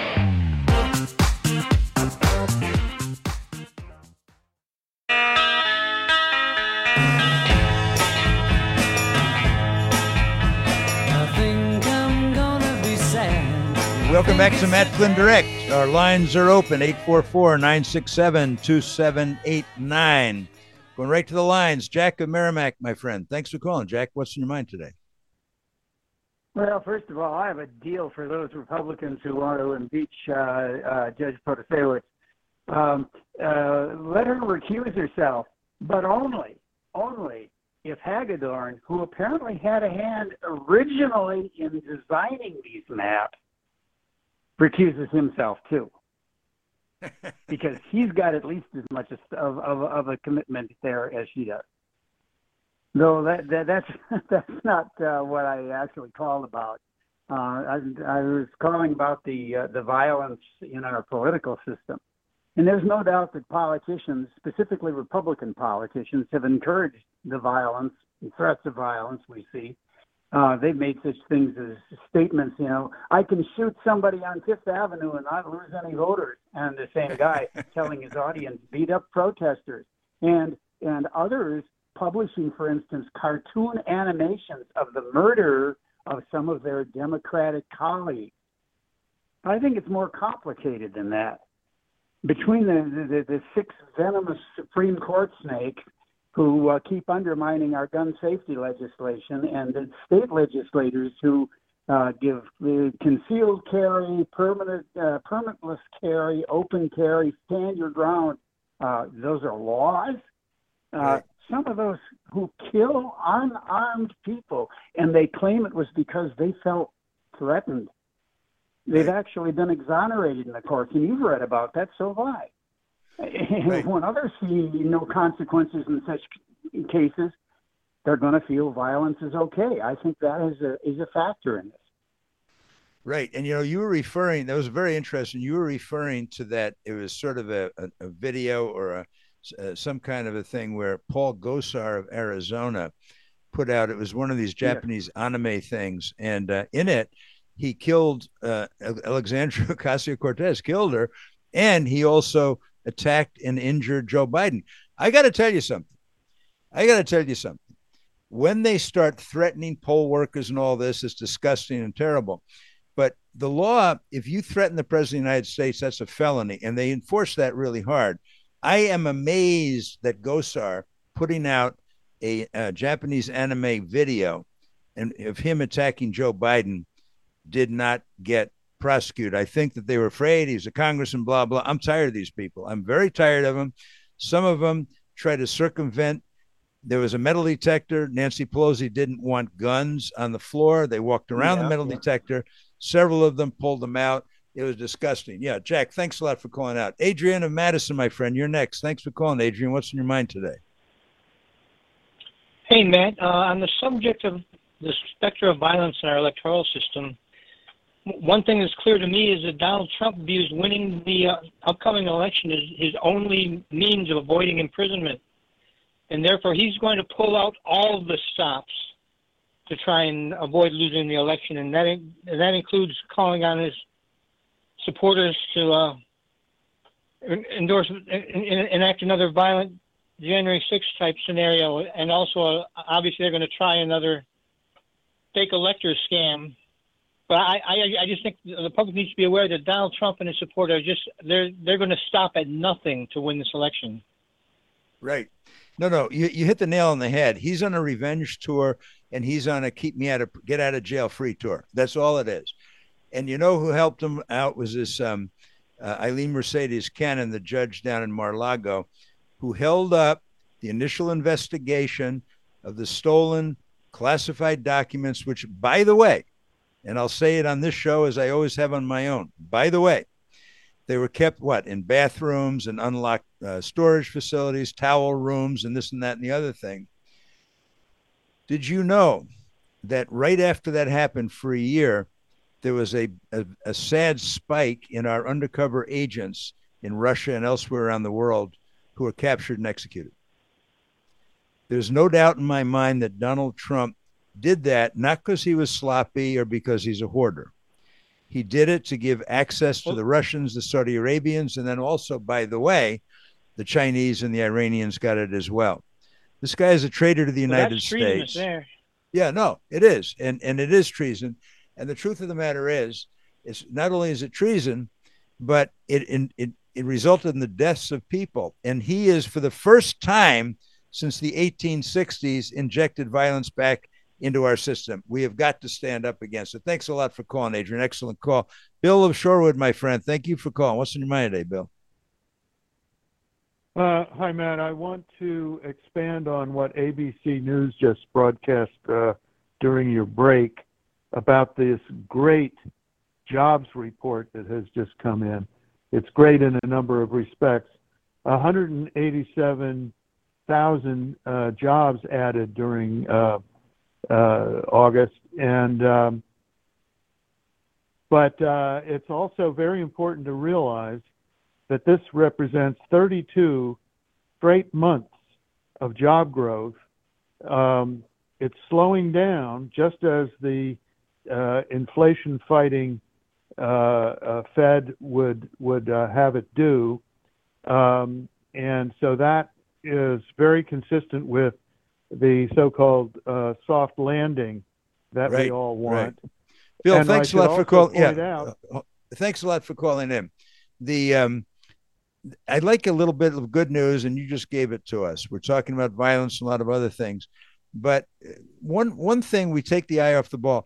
Welcome back to Matt Flynn Direct. Our lines are open, eight four four, nine six seven, two seven eight nine. Going right to the lines. Jack of Merrimack, my friend. Thanks for calling, Jack. What's in your mind today? Well, first of all, I have a deal for those Republicans who want to impeach uh, uh, Judge Protasewicz. Um, uh, let her recuse herself, but only, only if Hagedorn, who apparently had a hand originally in designing these maps, recuses himself too, because he's got at least as much of, of, of a commitment there as she does. Though that, that that's that's not uh, what I actually called about. Uh, I, I was calling about the uh, the violence in our political system, and there's no doubt that politicians, specifically Republican politicians, have encouraged the violence and threats of violence we see. Uh, they've made such things as statements, you know, I can shoot somebody on Fifth Avenue and not lose any voters. And the same guy telling his audience, beat up protesters. And and others publishing, for instance, cartoon animations of the murder of some of their Democratic colleagues. I think it's more complicated than that. between the, the, the six venomous Supreme Court snakes who uh, keep undermining our gun safety legislation, and the state legislators who uh, give uh, concealed carry, permanent, uh, permitless carry, open carry, stand your ground. Uh, those are laws. Uh, right. Some of those who kill unarmed people, and they claim it was because they felt threatened. They've right. actually been exonerated in the courts, and you've read about that, so have I. And Right. when others see no consequences in such cases, they're going to feel violence is okay. I think that is a is a factor in this. Right. And, you know, you were referring, that was very interesting. You were referring to that. It was sort of a, a, a video or a, uh, some kind of a thing where Paul Gosar of Arizona put out, it was one of these Japanese yeah. anime things. And uh, in it, he killed uh, Alexandria Ocasio-Cortez, killed her. And he also attacked and injured Joe Biden. I got to tell you something. I got to tell you something. When they start threatening poll workers and all this, it's disgusting and terrible. But the law, if you threaten the president of the United States, that's a felony, and they enforce that really hard. I am amazed that Gosar putting out a, a Japanese anime video and of him attacking Joe Biden did not get prosecuted. I think that they were afraid he's a congressman, blah, blah. I'm tired of these people. I'm very tired of them. Some of them try to circumvent. There was a metal detector. Nancy Pelosi didn't want guns on the floor. They walked around yeah, the metal yeah. detector. Several of them pulled them out. It was disgusting. Yeah, Jack, thanks a lot for calling out. Adrian of Madison, my friend, you're next. Thanks for calling, Adrian. What's in your mind today? Hey, Matt, uh, on the subject of the specter of violence in our electoral system, one thing that's clear to me is that Donald Trump views winning the uh, upcoming election as his only means of avoiding imprisonment. And therefore, he's going to pull out all of the stops to try and avoid losing the election. And that, and that includes calling on his supporters to uh, endorse, enact another violent January sixth type scenario. And also, uh, obviously, they're going to try another fake elector scam. But I, I, I just think the public needs to be aware that Donald Trump and his supporters are just they're they're going to stop at nothing to win this election. Right. No, no, you, you hit the nail on the head. He's on a revenge tour, and he's on a keep me out of get out of jail free tour. That's all it is. And you know who helped him out was this um, uh, Eileen Mercedes Cannon, the judge down in Mar-a-Lago, who held up the initial investigation of the stolen classified documents, which, by the way, and I'll say it on this show as I always have on my own, by the way, they were kept, what, in bathrooms and unlocked uh, storage facilities, towel rooms, and this and that and the other thing. Did you know that right after that happened for a year, there was a, a, a sad spike in our undercover agents in Russia and elsewhere around the world who were captured and executed? There's no doubt in my mind that Donald Trump did that not because he was sloppy or because he's a hoarder. He did it to give access to the Russians, the Saudi Arabians, and then also, by the way, the Chinese and the Iranians got it as well. This guy is a traitor to the well, United that's States. There. Yeah, no, it is. And, and it is treason. And the truth of the matter is, it's not only is it treason, but it, it, it, it resulted in the deaths of people. And he is, for the first time since the eighteen sixties, injected violence back into our system. We have got to stand up against it. Thanks a lot for calling, Adrian. Excellent call. Bill of Shorewood, my friend, thank you for calling. What's in your mind today, Bill? Uh, hi, Matt. I want to expand on what A B C News just broadcast uh, during your break about this great jobs report that has just come in. It's great in a number of respects. one hundred eighty-seven thousand uh, jobs added during uh, uh, August, and um, but uh, it's also very important to realize that this represents thirty-two straight months of job growth. Um, it's slowing down, just as the uh, inflation-fighting uh, uh, Fed would would uh, have it do, um, and so that is very consistent with the so-called uh, soft landing that right, we all want. Right. Bill, and thanks a lot for calling. Yeah, out, uh, thanks a lot for calling in. The um, I'd like a little bit of good news, and you just gave it to us. We're talking about violence and a lot of other things. But one one thing, we take the eye off the ball.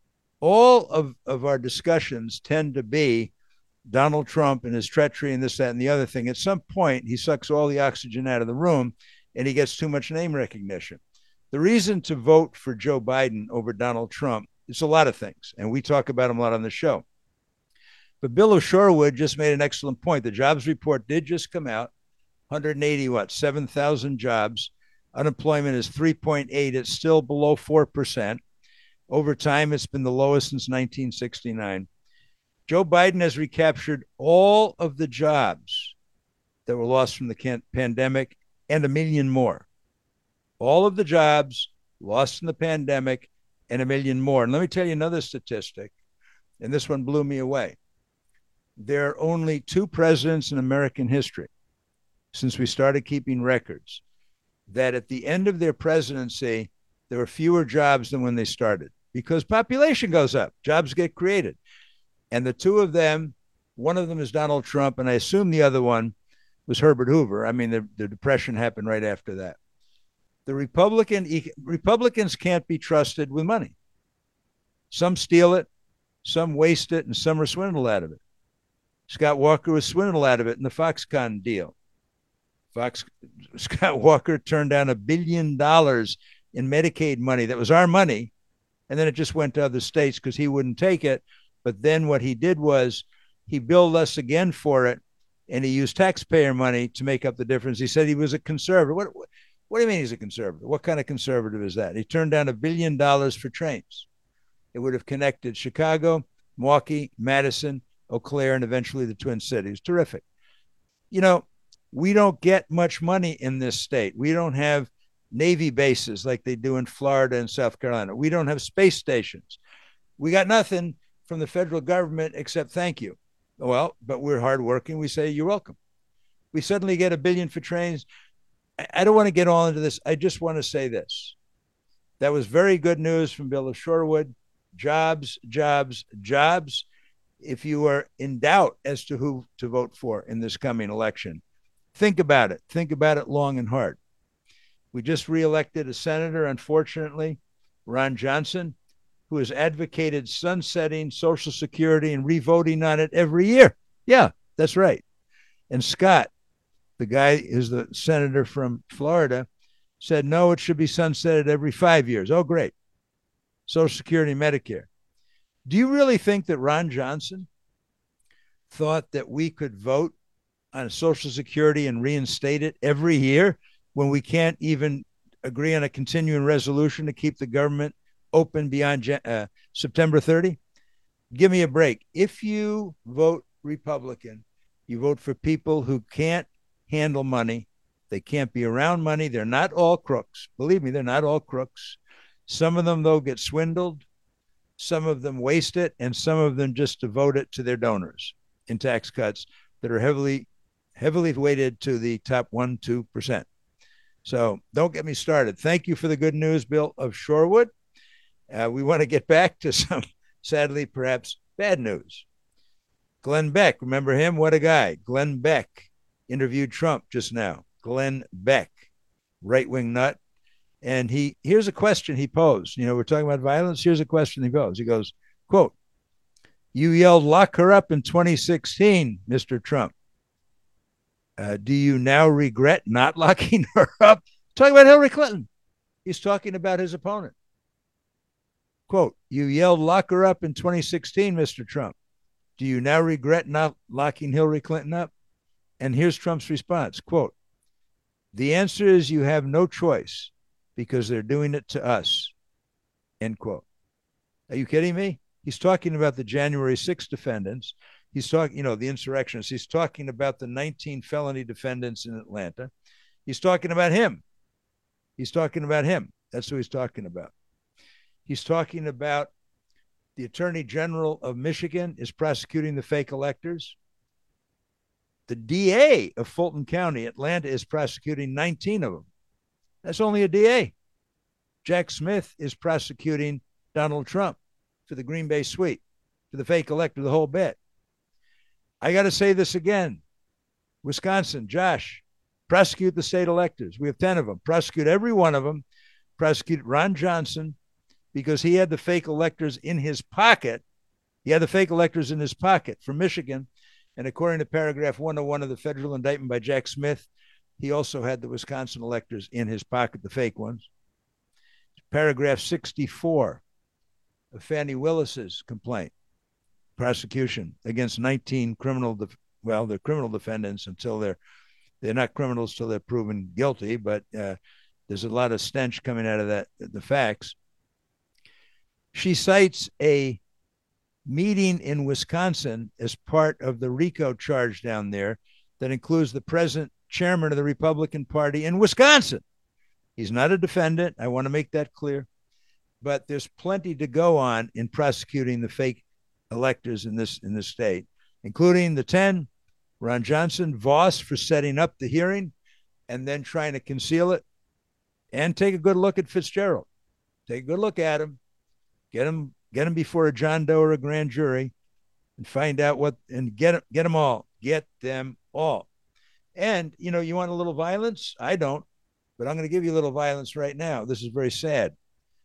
All of, of our discussions tend to be Donald Trump and his treachery and this, that, and the other thing. At some point, he sucks all the oxygen out of the room, and he gets too much name recognition. The reason to vote for Joe Biden over Donald Trump is a lot of things, and we talk about them a lot on the show. But Bill O'Shorewood just made an excellent point. The jobs report did just come out. one hundred eighty, what, seven thousand jobs. Unemployment is three point eight. It's still below four percent. Over time, it's been the lowest since nineteen sixty-nine. Joe Biden has recaptured all of the jobs that were lost from the can- pandemic and a million more. All of the jobs lost in the pandemic and a million more. And let me tell you another statistic, and this one blew me away. There are only two presidents in American history, since we started keeping records, that at the end of their presidency, there were fewer jobs than when they started, because population goes up, jobs get created. And the two of them, one of them is Donald Trump, and I assume the other one was Herbert Hoover. I mean, the, the Depression happened right after that. The Republican Republicans can't be trusted with money. Some steal it, some waste it, and some are swindled out of it. Scott Walker was swindled out of it in the Foxconn deal. Fox, Scott Walker turned down a billion dollars in Medicaid money that was our money, and then it just went to other states because he wouldn't take it. But then what he did was he billed us again for it, and he used taxpayer money to make up the difference. He said he was a conservative. What, what, what do you mean he's a conservative? What kind of conservative is that? He turned down a billion dollars for trains. It would have connected Chicago, Milwaukee, Madison, Eau Claire, and eventually the Twin Cities. Terrific. You know, we don't get much money in this state. We don't have Navy bases like they do in Florida and South Carolina. We don't have space stations. We got nothing from the federal government except thank you. Well, but we're hardworking. We say, you're welcome. We suddenly get a billion for trains. I don't want to get all into this. I just want to say this. That was very good news from Bill O'Shorewood. Jobs, jobs, jobs. If you are in doubt as to who to vote for in this coming election, think about it. Think about it long and hard. We just reelected a senator, unfortunately, Ron Johnson, who has advocated sunsetting Social Security and revoting on it every year. Yeah, that's right. And Scott, the guy is the senator from Florida, said, no, it should be sunsetted every five years. Oh, great. Social Security and Medicare. Do you really think that Ron Johnson thought that we could vote on Social Security and reinstate it every year when we can't even agree on a continuing resolution to keep the government open beyond uh, September thirtieth? Give me a break. If you vote Republican, you vote for people who can't handle money. They can't be around money. They're not all crooks. Believe me, they're not all crooks. Some of them, though, get swindled. Some of them waste it, and some of them just devote it to their donors in tax cuts that are heavily, heavily weighted to the top one, two percent. So don't get me started. Thank you for the good news, Bill O'Shorewood. Uh, we want to get back to some, sadly, perhaps bad news. Glenn Beck, remember him? What a guy. Glenn Beck interviewed Trump just now. Glenn Beck, right-wing nut. And he here's a question he posed. You know, we're talking about violence. Here's a question he posed. He goes, quote, you yelled, lock her up in twenty sixteen, Mister Trump. Uh, do you now regret not locking her up? Talking about Hillary Clinton. He's talking about his opponent. Quote, you yelled, lock her up in twenty sixteen, Mister Trump. Do you now regret not locking Hillary Clinton up? And here's Trump's response. Quote, the answer is you have no choice because they're doing it to us. End quote. Are you kidding me? He's talking about the January sixth defendants. He's talking, you know, the insurrectionists. He's talking about the nineteen felony defendants in Atlanta. He's talking about him. He's talking about him. That's who he's talking about. He's talking about the Attorney General of Michigan is prosecuting the fake electors. The D A of Fulton County, Atlanta, is prosecuting nineteen of them. That's only a D A. Jack Smith is prosecuting Donald Trump for the Green Bay suite, for the fake elector, the whole bit. I got to say this again. Wisconsin, Josh, prosecute the state electors. We have ten of them. Prosecute every one of them. Prosecute Ron Johnson because he had the fake electors in his pocket. He had the fake electors in his pocket from Michigan. And according to paragraph one oh one of the federal indictment by Jack Smith, he also had the Wisconsin electors in his pocket, the fake ones. Paragraph sixty-four of Fannie Willis's complaint, prosecution against nineteen criminal, def- well, they're criminal defendants until they're, they're not criminals till they're proven guilty, but uh, there's a lot of stench coming out of that, the facts. She cites a meeting in Wisconsin as part of the RICO charge down there that includes the present chairman of the Republican Party in Wisconsin. He's not a defendant. I want to make that clear. But there's plenty to go on in prosecuting the fake electors in this in this state, including the ten, Ron Johnson, Voss for setting up the hearing and then trying to conceal it, and take a good look at Fitzgerald. Take a good look at him, get him, get him before a John Doe or a grand jury, and find out what, and get get them all, get them all. And you know, you want a little violence? I don't, but I'm going to give you a little violence right now. This is very sad.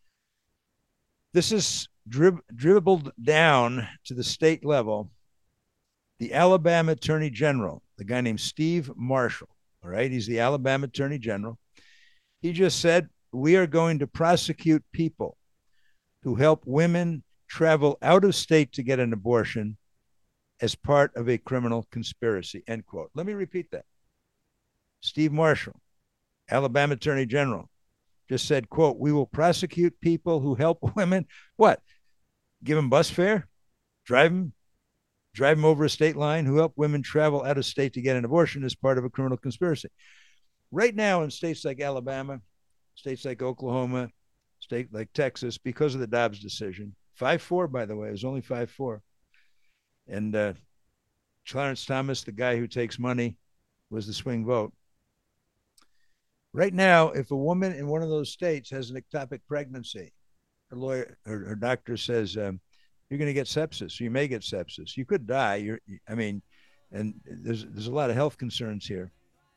This is drib- dribbled down to the state level. The Alabama Attorney General, the guy named Steve Marshall, all right, he's the Alabama Attorney General. He just said, we are going to prosecute people who help women travel out of state to get an abortion as part of a criminal conspiracy, end quote. Let me repeat that. Steve Marshall, Alabama Attorney General, just said, quote, we will prosecute people who help women, what? Give them bus fare? Drive them? Drive them over a state line? Who help women travel out of state to get an abortion as part of a criminal conspiracy? Right now in states like Alabama, states like Oklahoma, state like Texas, because of the Dobbs decision, five four, by the way, it was only five four. And uh, Clarence Thomas, the guy who takes money, was the swing vote. Right now, if a woman in one of those states has an ectopic pregnancy, her lawyer, her, her doctor says, um, you're going to get sepsis. You may get sepsis. You could die. You're, I mean, and there's there's a lot of health concerns here.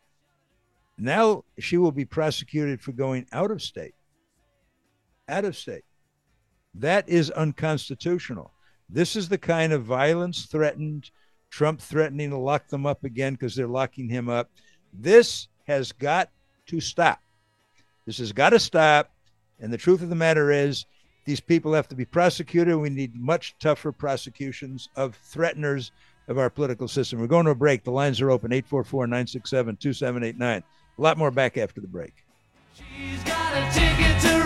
Now she will be prosecuted for going out of state. Out of state. That is unconstitutional. This is the kind of violence threatened, Trump threatening to lock them up again because they're locking him up. This has got to stop. This has got to stop. And the truth of the matter is, these people have to be prosecuted. We need much tougher prosecutions of threateners of our political system. We're going to a break. The lines are open, eight four four, nine six seven, two seven eight nine. A lot more back after the break. She's got a ticket to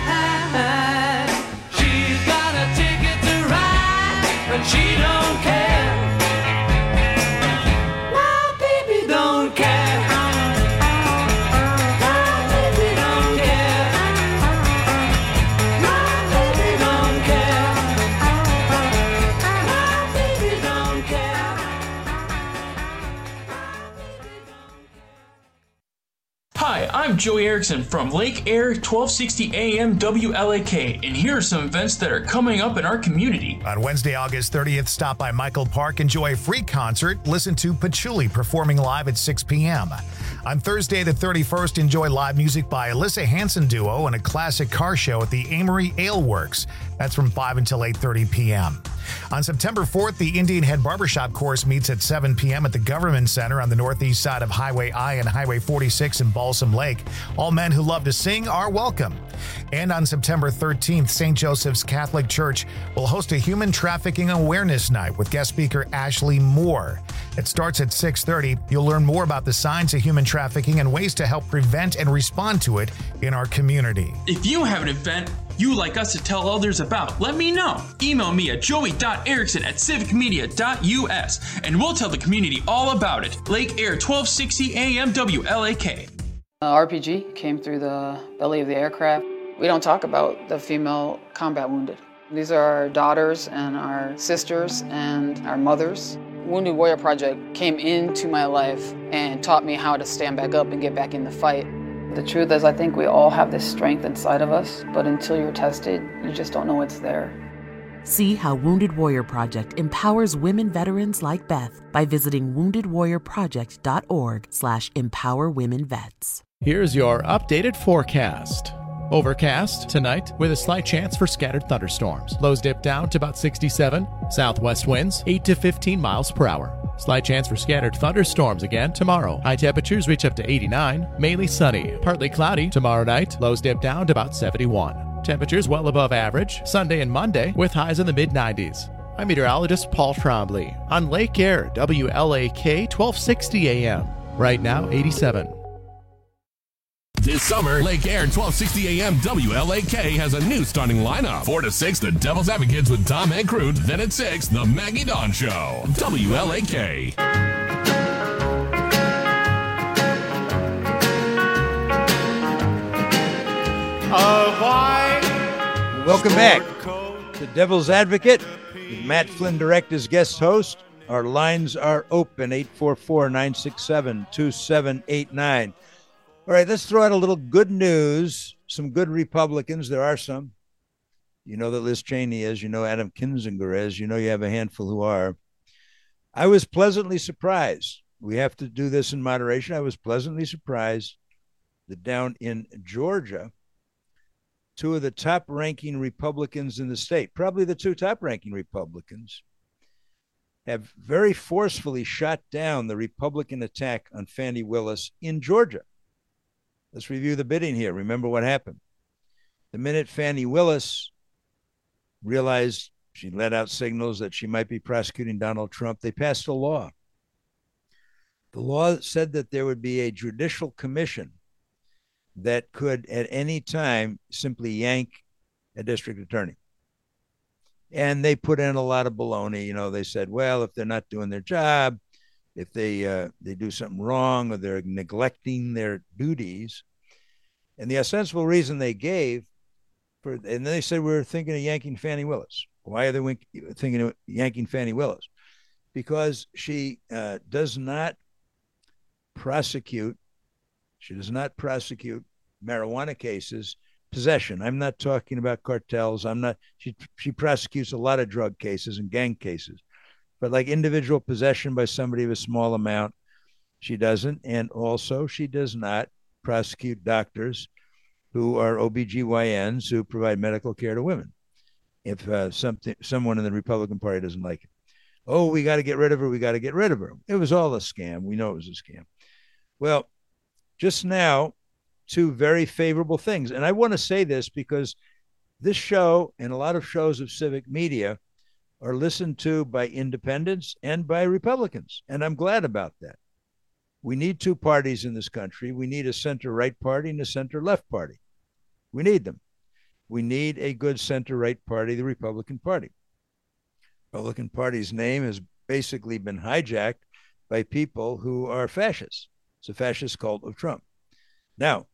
ride. She's got a ticket to ride, but she don't care. My baby don't care. My baby don't care. My baby don't care. My baby don't care. Hi, I'm Joey Erickson from Lake Air twelve sixty A M W L A K, and here are some events that are coming up in our community. On Wednesday, August thirtieth, stop by Michael Park, enjoy a free concert, listen to Patchouli performing live at six p.m. On Thursday the thirty-first, enjoy live music by Alyssa Hansen Duo and a classic car show at the Amory Ale Works. That's from five until eight thirty p.m. On September fourth, the Indian Head Barbershop course meets at seven p.m. at the Government Center on the northeast side of Highway I and Highway forty-six in Balsam Lake. All men who love to sing are welcome. And on September thirteenth, Saint Joseph's Catholic Church will host a Human Trafficking Awareness Night with guest speaker Ashley Moore. It starts at six thirty. You'll learn more about the signs of human trafficking and ways to help prevent and respond to it in our community. If you have an event you'd like us to tell others about, let me know. Email me at joey dot erickson at civic media dot u s and we'll tell the community all about it. Lake Air twelve sixty A M W L A K. Uh, R P G came through the belly of the aircraft. We don't talk about the female combat wounded. These are our daughters and our sisters and our mothers. Wounded Warrior Project came into my life and taught me how to stand back up and get back in the fight. The truth is, I think we all have this strength inside of us, but until you're tested, you just don't know it's there. See how Wounded Warrior Project empowers women veterans like Beth by visiting wounded warrior project dot org slash empower women vets. Here's your updated forecast. Overcast tonight with a slight chance for scattered thunderstorms. Lows dip down to about sixty-seven. Southwest winds eight to fifteen miles per hour. Slight chance for scattered thunderstorms again tomorrow. High temperatures reach up to eighty-nine. Mainly sunny. Partly cloudy tomorrow night. Lows dip down to about seventy-one. Temperatures well above average Sunday and Monday with highs in the mid nineties. I'm meteorologist Paul Trombley on Lake Air, W L A K twelve sixty A M. Right now, eighty-seven. This summer, Lake Air twelve sixty A M W L A K has a new starting lineup. four to six, the Devil's Advocates with Tom and Crute. Then at six, the Maggie Dawn Show. W L A K. Welcome back to Devil's Advocate with Matt Flynn Direct as guest host. Our lines are open, eight four four, nine six seven, two seven eight nine. All right, let's throw out a little good news. Some good Republicans. There are some. You know that Liz Cheney is. You know Adam Kinzinger is. You know you have a handful who are. I was pleasantly surprised. We have to do this in moderation. I was pleasantly surprised that down in Georgia, two of the top-ranking Republicans in the state, probably the two top-ranking Republicans, have very forcefully shot down the Republican attack on Fani Willis in Georgia. Let's review the bidding here. Remember what happened. The minute Fani Willis realized she let out signals that she might be prosecuting Donald Trump, they passed a law. The law said that there would be a judicial commission that could at any time simply yank a district attorney. And they put in a lot of baloney. You know, they said, well, if they're not doing their job, if they uh, they do something wrong or they're neglecting their duties. And the ostensible reason they gave for, and then they said, we're thinking of yanking Fani Willis. Why are they wink, thinking of yanking Fani Willis? Because she uh, does not prosecute, she does not prosecute marijuana cases, possession. I'm not talking about cartels. I'm not, she, she prosecutes a lot of drug cases and gang cases. But like individual possession by somebody of a small amount, she doesn't. And also she does not prosecute doctors who are O B G Y Ns who provide medical care to women. If uh, something, someone in the Republican Party doesn't like it. Oh, we got to get rid of her. We got to get rid of her. It was all a scam. We know it was a scam. Well, just now, two very favorable things. And I want to say this because this show and a lot of shows of civic media are listened to by independents and by Republicans. And I'm glad about that. We need two parties in this country. We need a center-right party and a center-left party. We need them. We need a good center-right party, the Republican Party. The Republican Party's name has basically been hijacked by people who are fascists. It's a fascist cult of Trump. Now,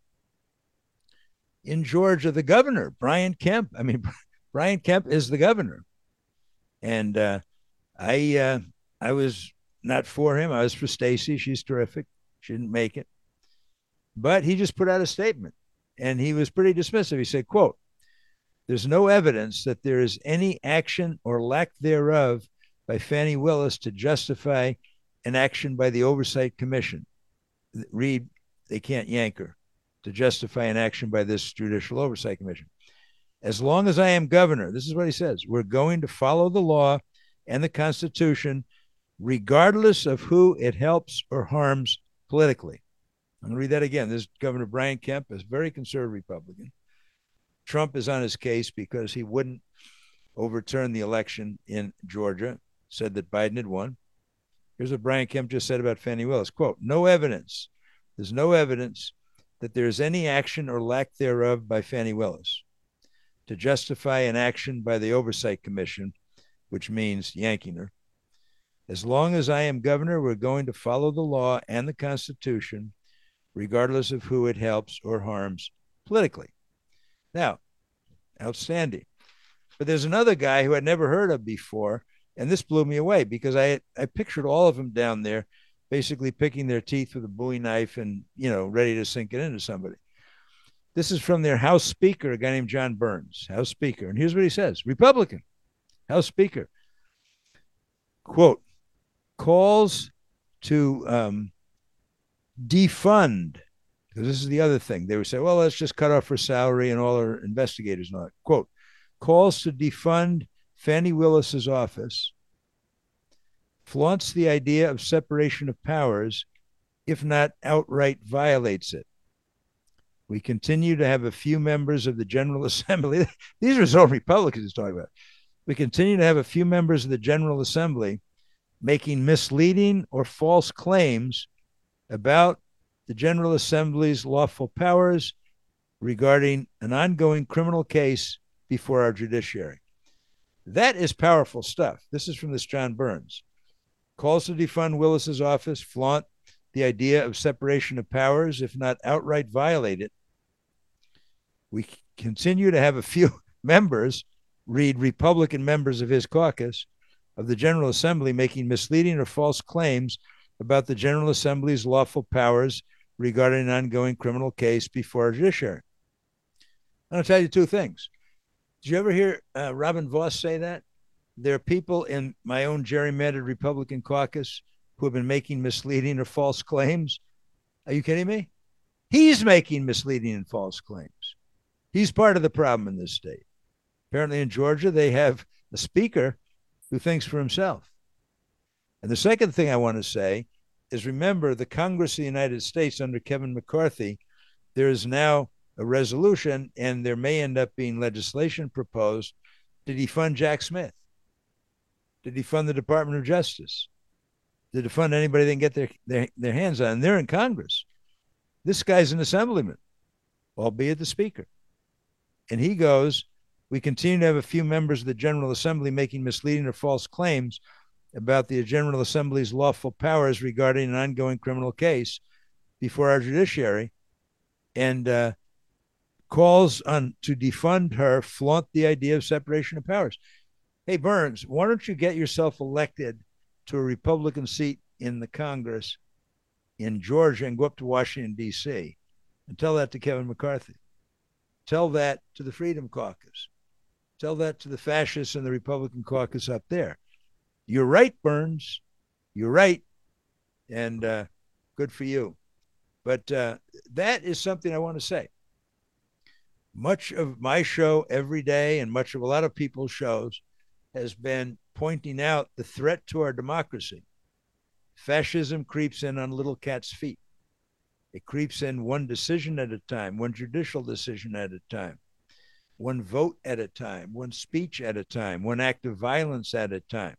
in Georgia, the governor, Brian Kemp, I mean, Brian Kemp is the governor. And uh, I uh, I was not for him. I was for Stacey. She's terrific. She didn't make it. But he just put out a statement, and he was pretty dismissive. He said, quote, "There's no evidence that there is any action or lack thereof by Fani Willis to justify an action by the Oversight Commission." Read, they can't yank her, to justify an action by this Judicial Oversight Commission. As long as I am governor, this is what he says, we're going to follow the law and the Constitution, regardless of who it helps or harms politically. I'm going to read that again. This is Governor Brian Kemp, is a very conservative Republican. Trump is on his case because he wouldn't overturn the election in Georgia, said that Biden had won. Here's what Brian Kemp just said about Fani Willis. Quote, no evidence, there's no evidence that there is any action or lack thereof by Fani Willis to justify an action by the Oversight Commission, which means yanking her. As long as I am governor, we're going to follow the law and the Constitution, regardless of who it helps or harms politically. Now, outstanding. But there's another guy who I'd never heard of before, and this blew me away because I I pictured all of them down there basically picking their teeth with a Bowie knife and, you know, ready to sink it into somebody. This is from their House Speaker, a guy named John Burns, House Speaker. And here's what he says. Republican. House Speaker, quote, calls to um, defund, because this is the other thing. They would say, well, let's just cut off her salary and all her investigators and all that. Quote, calls to defund Fani Willis's office, flaunts the idea of separation of powers, if not outright violates it. We continue to have a few members of the General Assembly. These are his own Republicans talking about. We continue to have a few members of the General Assembly making misleading or false claims about the General Assembly's lawful powers regarding an ongoing criminal case before our judiciary. That is powerful stuff. This is from this John Burns. Calls to defund Willis's office, flaunt the idea of separation of powers, if not outright violate it. We continue to have a few members, read Republican members of his caucus, of the General Assembly making misleading or false claims about the General Assembly's lawful powers regarding an ongoing criminal case before our judiciary. I'm going to tell you two things. Did you ever hear uh, Robin Voss say that? There are people in my own gerrymandered Republican caucus who have been making misleading or false claims. Are you kidding me? He's making misleading and false claims. He's part of the problem in this state. Apparently in Georgia, they have a speaker who thinks for himself. And the second thing I want to say is, remember, the Congress of the United States under Kevin McCarthy, there is now a resolution, and there may end up being legislation proposed to defund Jack Smith, to defund the Department of Justice, to defund anybody they can get their, their, their hands on. And they're in Congress. This guy's an assemblyman, albeit the speaker. And he goes, we continue to have a few members of the General Assembly making misleading or false claims about the General Assembly's lawful powers regarding an ongoing criminal case before our judiciary, and uh, calls on to defund her, flaunt the idea of separation of powers. Hey, Burns, why don't you get yourself elected to a Republican seat in the Congress in Georgia and go up to Washington, D C, and tell that to Kevin McCarthy. Tell that to the Freedom Caucus. Tell that to the fascists and the Republican caucus up there. You're right, Burns. You're right. And uh, good for you. But uh, that is something I want to say. Much of my show every day, and much of a lot of people's shows, has been pointing out the threat to our democracy. Fascism creeps in on little cat's feet. It creeps in one decision at a time, one judicial decision at a time, one vote at a time, one speech at a time, one act of violence at a time.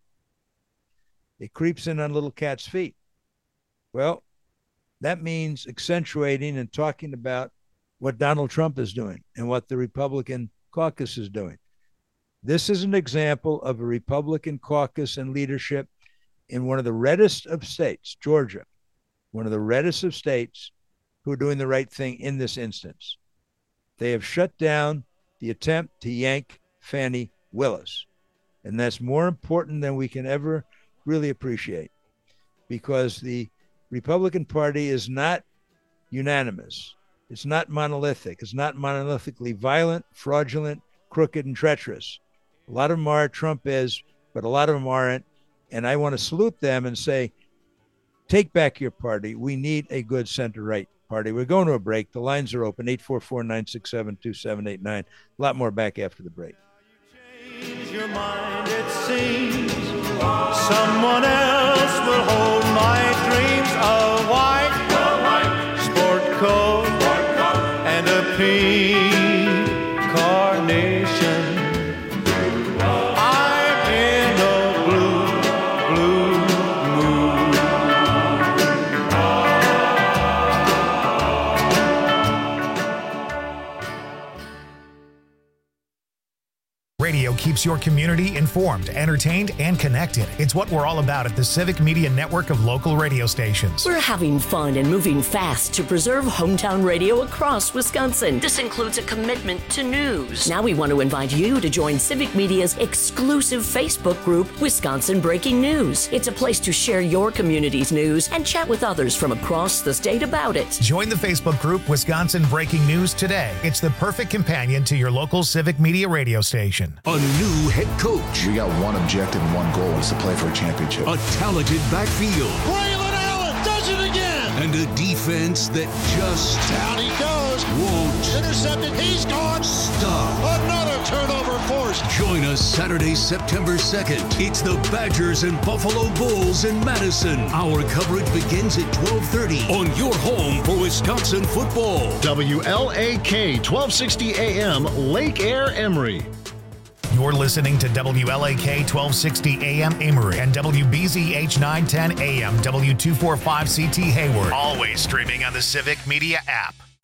It creeps in on little cat's feet. Well, that means accentuating and talking about what Donald Trump is doing and what the Republican caucus is doing. This is an example of a Republican caucus and leadership in one of the reddest of states, Georgia, one of the reddest of states, who are doing the right thing in this instance. They have shut down the attempt to yank Fani Willis. And that's more important than we can ever really appreciate, because the Republican Party is not unanimous. It's not monolithic. It's not monolithically violent, fraudulent, crooked, and treacherous. A lot of them are, Trump is, but a lot of them aren't. And I want to salute them and say, take back your party. We need a good center-right party. We're going to a break. The lines are open, eight four four, nine six seven, two seven eight nine. A lot more back after the break. Change your mind, it seems. Someone else will hold my dreams. A white, a white sport coat, sport coat, and a pink carnation. I'm in a blue, blue mood. Radio keeps your community informed, entertained, and connected. It's what we're all about at the Civic Media Network of local radio stations. We're having fun and moving fast to preserve hometown radio across Wisconsin. This includes a commitment to news. Now we want to invite you to join Civic Media's exclusive Facebook group, Wisconsin Breaking News. It's a place to share your community's news and chat with others from across the state about it. Join the Facebook group Wisconsin Breaking News today. It's the perfect companion to your local Civic Media radio station. A new head coach. We got one objective and one goal is to play for a championship. A talented backfield. Braylon Allen does it again. And a defense that just down he goes. Won't intercepted. He's gone. Stop. Another turnover forced. Join us Saturday, September second. It's the Badgers and Buffalo Bulls in Madison. Our coverage begins at twelve thirty on your home for Wisconsin football. W L A K twelve sixty A M Lake Air Emory. You're listening to W L A K twelve sixty A M Emory and W B Z H nine ten A M W two forty-five C T Hayward. Always streaming on the Civic Media app.